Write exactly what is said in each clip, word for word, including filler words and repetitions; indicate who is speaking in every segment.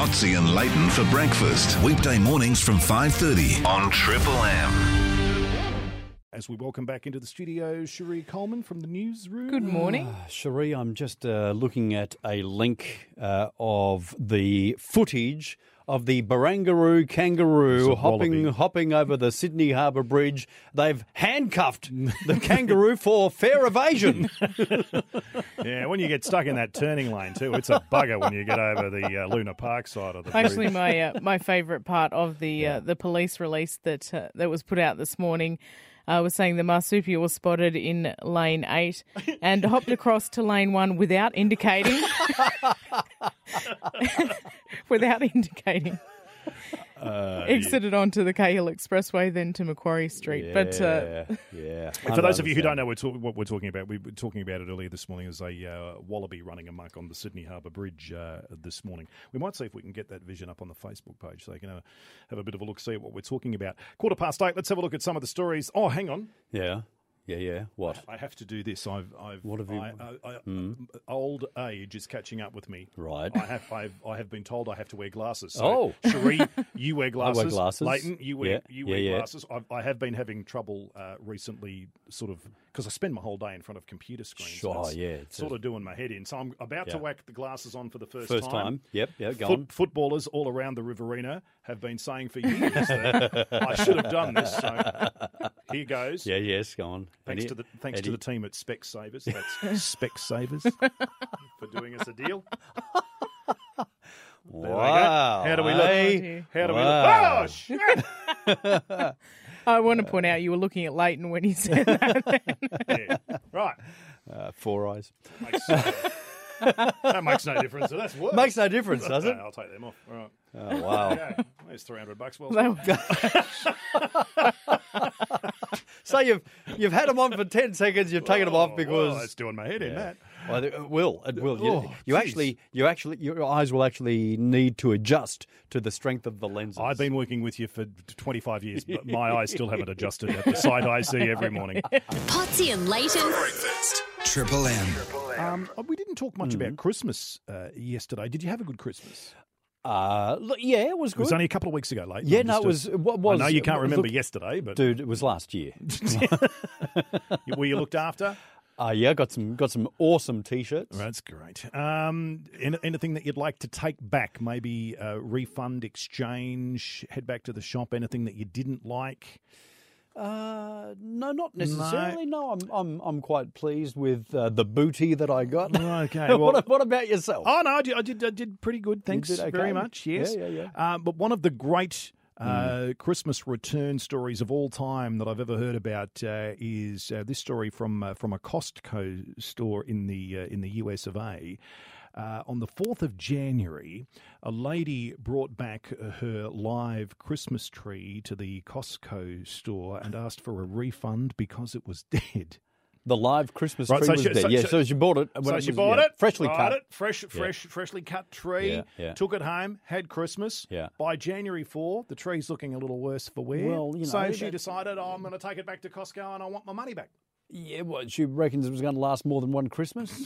Speaker 1: Potsy and Leighton for breakfast. Weekday mornings from five thirty on Triple M.
Speaker 2: As we welcome back into the studio, Cherie Coleman from the newsroom.
Speaker 3: Good morning.
Speaker 4: Uh, Cherie, I'm just uh, looking at a link uh, of the footage of the Barangaroo kangaroo hopping hopping over the Sydney Harbour Bridge. They've handcuffed the kangaroo for fair evasion.
Speaker 2: Yeah, when you get stuck in that turning lane too, it's a bugger when you get over the uh, Luna Park side of the bridge.
Speaker 3: Actually, my uh, my favourite part of the uh, the police release that uh, that was put out this morning uh, was saying the marsupial was spotted in lane eight and hopped across to lane one without indicating. without indicating.
Speaker 2: Uh,
Speaker 3: Exited onto the Cahill Expressway, then to Macquarie Street.
Speaker 4: Yeah,
Speaker 3: but uh,
Speaker 4: yeah.
Speaker 2: For those of you who don't know we're talk- what we're talking about, we were talking about it earlier this morning as a uh, wallaby running amok on the Sydney Harbour Bridge uh, this morning. We might see if we can get that vision up on the Facebook page so you can uh, have a bit of a look, see what we're talking about. Quarter past eight, let's have a look at some of the stories. Oh, hang on.
Speaker 4: Yeah, yeah, yeah. What?
Speaker 2: I have to do this. I've, I've,
Speaker 4: What have you-
Speaker 2: I, I, I, mm. Old age is catching up with me.
Speaker 4: Right.
Speaker 2: I have, I've, I have been told I have to wear glasses. So,
Speaker 4: Oh.
Speaker 2: Cherie, you wear glasses.
Speaker 4: I wear glasses.
Speaker 2: Leighton, you wear,
Speaker 4: Yeah,
Speaker 2: you
Speaker 4: yeah,
Speaker 2: wear
Speaker 4: yeah.
Speaker 2: glasses. I've, I have been having trouble uh, recently, sort of, because I spend my whole day in front of computer screens.
Speaker 4: Sure,
Speaker 2: and it's
Speaker 4: yeah, it's
Speaker 2: sort
Speaker 4: a-
Speaker 2: of doing my head in. So I'm about to
Speaker 4: Yeah.
Speaker 2: whack the glasses on for the first,
Speaker 4: First time. Yep, yeah, go
Speaker 2: Foot,
Speaker 4: on.
Speaker 2: footballers all around the Riverina have been saying for years that I should have done this. So here goes.
Speaker 4: Yeah, yes, go on.
Speaker 2: Thanks
Speaker 4: Eddie-
Speaker 2: to the thanks
Speaker 4: Eddie-
Speaker 2: to the team at Spec Savers. That's Spec Savers for doing us a deal.
Speaker 4: Wow.
Speaker 2: How do we
Speaker 4: hey?
Speaker 2: look? How do
Speaker 4: Wow.
Speaker 2: we look? Oh shit!
Speaker 3: I want to point out you were looking at Leighton when he said that.
Speaker 2: Yeah. Right.
Speaker 4: Uh, four eyes.
Speaker 2: Makes, uh, that makes no difference. So that's worse.
Speaker 4: Makes no difference, does it?
Speaker 2: No, I'll take them off. All right.
Speaker 4: Oh, wow.
Speaker 2: Okay. There's three hundred bucks. Well,
Speaker 4: So you've you've had them on for ten seconds. You've taken them off
Speaker 2: oh,
Speaker 4: because
Speaker 2: well, it's doing my head in that.
Speaker 4: Well, it will. It will. You,
Speaker 2: Oh,
Speaker 4: you
Speaker 2: geez.
Speaker 4: actually, you actually, your eyes will actually need to adjust to the strength of the lenses.
Speaker 2: I've been working with you for twenty-five years, but my eyes still haven't adjusted at the sight I see every morning.
Speaker 5: Potsy and Leighton.
Speaker 1: Breakfast.
Speaker 6: Triple M.
Speaker 2: Um, we didn't talk much about Christmas uh, yesterday. Did you have a good Christmas?
Speaker 4: Uh, look, yeah, it was
Speaker 2: It
Speaker 4: good.
Speaker 2: was only a couple of weeks ago, late.
Speaker 4: yeah, no, it was. What was?
Speaker 2: I know you can't remember
Speaker 4: look,
Speaker 2: yesterday, but
Speaker 4: dude, it was last year.
Speaker 2: were you looked after?
Speaker 4: Uh, yeah, got some got some awesome t-shirts.
Speaker 2: That's great. Um, any- anything that you'd like to take back? Maybe uh, refund, exchange, head back to the shop. Anything that you didn't like?
Speaker 4: Uh, no, not necessarily. No, I'm I'm I'm quite pleased with uh, the booty that I got.
Speaker 2: Okay. Well,
Speaker 4: what, what about yourself?
Speaker 2: oh no, I did, I did. I did pretty good. Thanks
Speaker 4: did okay.
Speaker 2: very much. Yes.
Speaker 4: Yeah, yeah, yeah.
Speaker 2: Um, but one of the great uh, Christmas return stories of all time that I've ever heard about uh, is uh, this story from uh, from a Costco store in the uh, in the U S of A. Uh, on the fourth of January, a lady brought back her live Christmas tree to the Costco store and asked for a refund because it was dead.
Speaker 4: The live Christmas
Speaker 2: Right,
Speaker 4: tree
Speaker 2: so
Speaker 4: was
Speaker 2: she-
Speaker 4: dead.
Speaker 2: so-
Speaker 4: yeah,
Speaker 2: so-
Speaker 4: so she bought it. when
Speaker 2: So
Speaker 4: it
Speaker 2: she
Speaker 4: was,
Speaker 2: bought
Speaker 4: yeah,
Speaker 2: it,
Speaker 4: freshly
Speaker 2: bought
Speaker 4: cut.
Speaker 2: it, fresh, fresh, freshly cut tree.
Speaker 4: Yeah, yeah.
Speaker 2: Took it home, had Christmas.
Speaker 4: Yeah.
Speaker 2: By January fourth, the tree's looking a little worse for wear.
Speaker 4: Well, you
Speaker 2: so
Speaker 4: know,
Speaker 2: she
Speaker 4: that-
Speaker 2: decided, oh, I'm going to take it back to Costco and I want my money back.
Speaker 4: Yeah, what, she reckons it was going to last more than one Christmas?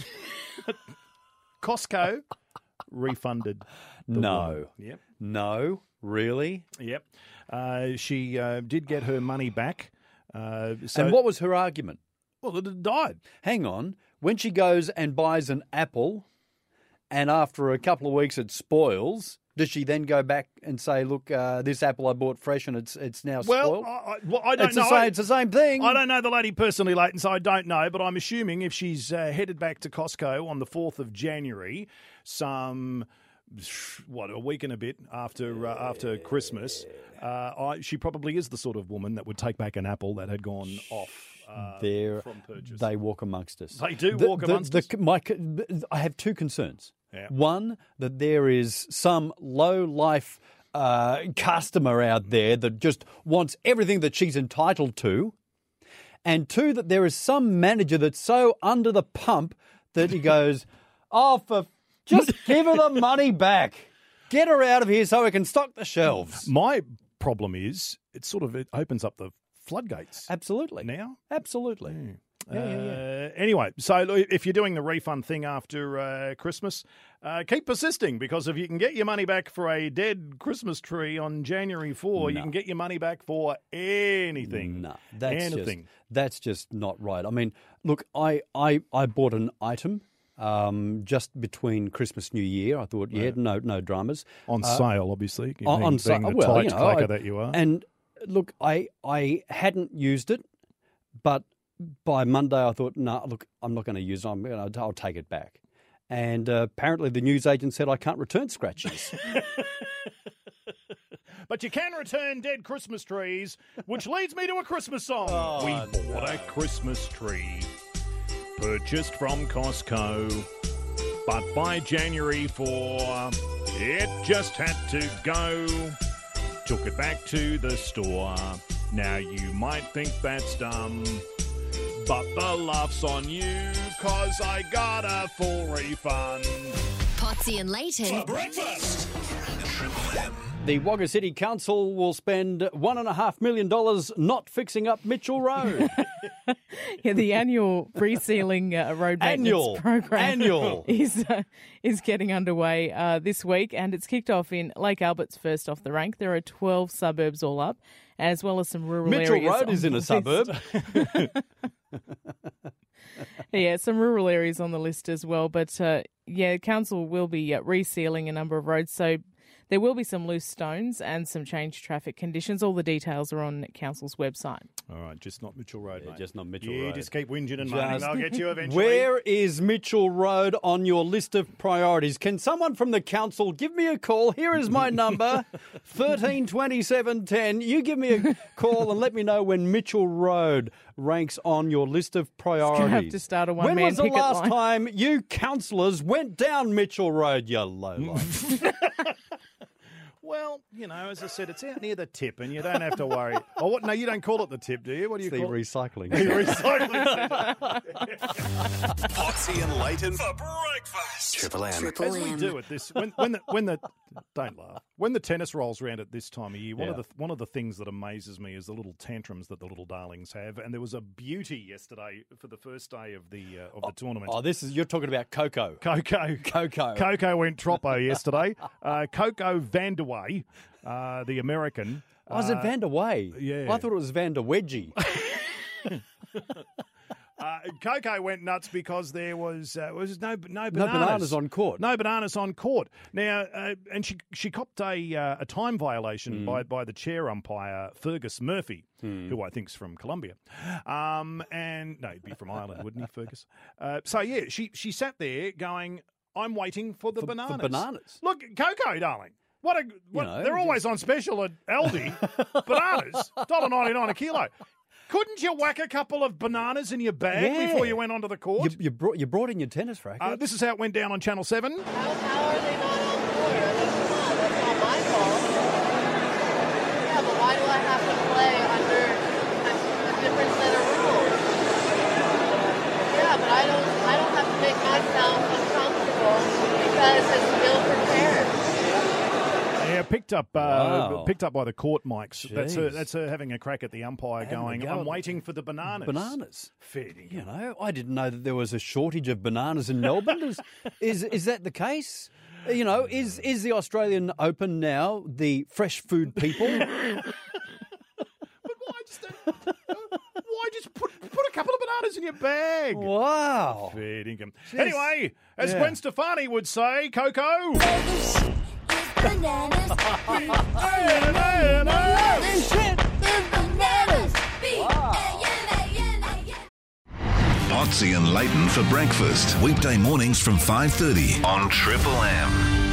Speaker 2: Costco refunded. The
Speaker 4: No.
Speaker 2: woman. Yep.
Speaker 4: No, really?
Speaker 2: Yep. Uh, she uh, did get her money back. Uh, so,
Speaker 4: and what was her argument?
Speaker 2: Well, it died.
Speaker 4: Hang on. When she goes and buys an apple and after a couple of weeks it spoils, does she then go back and say, look, uh, this apple I bought fresh and it's it's now
Speaker 2: Well,
Speaker 4: spoiled?
Speaker 2: I, I, well, I don't
Speaker 4: it's,
Speaker 2: know.
Speaker 4: the same,
Speaker 2: I-
Speaker 4: it's the same thing.
Speaker 2: I don't know the lady personally, Leighton, so I don't know, but I'm assuming if she's uh, headed back to Costco on the fourth of January, some, what, a week and a bit after uh, after Christmas, uh, I, she probably is the sort of woman that would take back an apple that had gone off uh,
Speaker 4: They're-
Speaker 2: from purchase.
Speaker 4: They walk amongst us.
Speaker 2: They do
Speaker 4: The-
Speaker 2: walk
Speaker 4: the-
Speaker 2: amongst
Speaker 4: the-
Speaker 2: us.
Speaker 4: My, I have two concerns.
Speaker 2: Yeah.
Speaker 4: One, that there is some low-life uh, customer out there that just wants everything that she's entitled to. And two, that there is some manager that's so under the pump that he goes, oh, for just give her the money back. Get her out of here so we can stock the shelves.
Speaker 2: My problem is it sort of it opens up the floodgates
Speaker 4: Absolutely.
Speaker 2: now.
Speaker 4: Absolutely. Yeah, yeah, yeah.
Speaker 2: Uh, anyway, so look, if you're doing the refund thing after uh, Christmas, uh, keep persisting, because if you can get your money back for a dead Christmas tree on January fourth,
Speaker 4: No.
Speaker 2: you can get your money back for anything.
Speaker 4: No, that's
Speaker 2: anything.
Speaker 4: just that's just not right. I mean, look, I I, I bought an item um, just between Christmas New Year. I thought, yeah, no no dramas
Speaker 2: On
Speaker 4: Uh,
Speaker 2: sale, obviously.
Speaker 4: on,
Speaker 2: being,
Speaker 4: on sale.
Speaker 2: being the
Speaker 4: Well,
Speaker 2: tight
Speaker 4: you know,
Speaker 2: clacker
Speaker 4: I-
Speaker 2: that you are.
Speaker 4: And look, I I hadn't used it, but by Monday I thought, no, look, I'm not going to use it. I'm gonna, I'll take it back. And uh, apparently the newsagent said I can't return scratches.
Speaker 2: But you can return dead Christmas trees, which leads me to a Christmas song.
Speaker 4: Oh,
Speaker 2: we bought a Christmas tree, purchased from Costco, but by January fourth, it just had to go. Took it back to the store. Now you might think that's dumb, but the laugh's on you, 'cause I got a full refund.
Speaker 5: Potsy and Leighton.
Speaker 1: Breakfast. Triple M.
Speaker 4: The Wagga City Council will spend one and a half million dollars not fixing up Mitchell Road.
Speaker 3: Yeah, the annual resealing uh, road maintenance
Speaker 4: Annual.
Speaker 3: program
Speaker 4: Annual.
Speaker 3: is uh, is getting underway uh, this week, and it's kicked off in Lake Albert's first off the rank. There are twelve suburbs all up, as well as some rural
Speaker 4: Mitchell
Speaker 3: areas.
Speaker 4: Road
Speaker 3: on
Speaker 4: is in
Speaker 3: the
Speaker 4: a
Speaker 3: list.
Speaker 4: suburb.
Speaker 3: Yeah, some rural areas on the list as well. But uh, yeah, council will be uh, resealing a number of roads, so there will be some loose stones and some changed traffic conditions. All the details are on council's website.
Speaker 2: All right, just not Mitchell Road,
Speaker 4: Yeah,
Speaker 2: mate.
Speaker 4: just not Mitchell
Speaker 2: you
Speaker 4: Road.
Speaker 2: just keep whinging and moaning.
Speaker 4: Just-
Speaker 2: I'll get you eventually.
Speaker 4: Where is Mitchell Road on your list of priorities? Can someone from the council give me a call? Here is my number, thirteen twenty-seven ten. You give me a call and let me know when Mitchell Road ranks on your list of priorities.
Speaker 3: Gonna have to start a
Speaker 4: When
Speaker 3: one-man
Speaker 4: was the
Speaker 3: picket
Speaker 4: last
Speaker 3: line.
Speaker 4: time you councillors went down Mitchell Road, you lowlife?
Speaker 2: Well, you know, as I said, it's out near the tip, and you don't have to worry. Oh, what? No, you don't call it the tip, do you? What do you
Speaker 4: the
Speaker 2: call it?
Speaker 4: recycling.
Speaker 2: The recycling centre.
Speaker 1: Potsy and Leighton for breakfast. Triple M.
Speaker 5: Triple
Speaker 2: As we
Speaker 5: M.
Speaker 2: do at this, when, when the when the don't laugh when the tennis rolls around at this time of year, one of
Speaker 4: Yeah.
Speaker 2: the one of the things that amazes me is the little tantrums that the little darlings have. And there was a beauty yesterday for the first day of the uh, of the tournament.
Speaker 4: Oh, this is you're talking about Coco.
Speaker 2: Coco,
Speaker 4: Coco.
Speaker 2: Coco went troppo yesterday. Uh, Coco Vandeweghe, uh, the American.
Speaker 4: Oh, is it
Speaker 2: uh,
Speaker 4: Van der Way?
Speaker 2: yeah.
Speaker 4: I thought it was Van der Wedgie.
Speaker 2: Uh, Coco went nuts because there was uh, was no no
Speaker 4: No
Speaker 2: bananas.
Speaker 4: bananas on court.
Speaker 2: No bananas on court. Now, uh, and she she copped a uh, a time violation
Speaker 4: Hmm.
Speaker 2: by by the chair umpire Fergus Murphy, who I think's from Colombia. Um, and no, he'd be from Ireland, wouldn't he, Fergus? Uh, so yeah, she she sat there going, "I'm waiting for the
Speaker 4: For- for
Speaker 2: bananas."
Speaker 4: bananas.
Speaker 2: Look, Coco, darling. What a what,
Speaker 4: know,
Speaker 2: they're always on special at Aldi. Bananas, one dollar ninety-nine a kilo. Couldn't you whack a couple of bananas in your bag
Speaker 4: Yeah.
Speaker 2: before you went onto the court?
Speaker 4: You, you brought you brought in your tennis racket.
Speaker 2: Uh, this is how it went down on Channel seven.
Speaker 6: How, how are they not on board? That's not, that's not my fault. Yeah, but why do I have to play under a, a different set of rules? Yeah, but I don't I don't have to make myself uncomfortable because it's ill prepared.
Speaker 2: Yeah, picked up uh,
Speaker 4: Wow.
Speaker 2: picked up by the court mics. That's her,
Speaker 4: Jeez.
Speaker 2: that's her having a crack at the umpire
Speaker 4: Having a
Speaker 2: going,
Speaker 4: go
Speaker 2: I'm
Speaker 4: at
Speaker 2: waiting for the bananas.
Speaker 4: Bananas.
Speaker 2: Fair dinkum.
Speaker 4: You know, I didn't know that there was a shortage of bananas in Melbourne. Is is, is that the case? You know, is is the Australian Open now the fresh food people?
Speaker 2: But why just, uh, why just put, put a couple of bananas in your bag?
Speaker 4: Wow.
Speaker 2: Fair dinkum. Anyway, as
Speaker 4: Yeah.
Speaker 2: Gwen Stefani would say, Coco.
Speaker 5: Bananas.
Speaker 1: Potsy and Leighton for breakfast. Weekday mornings from five thirty on Triple M.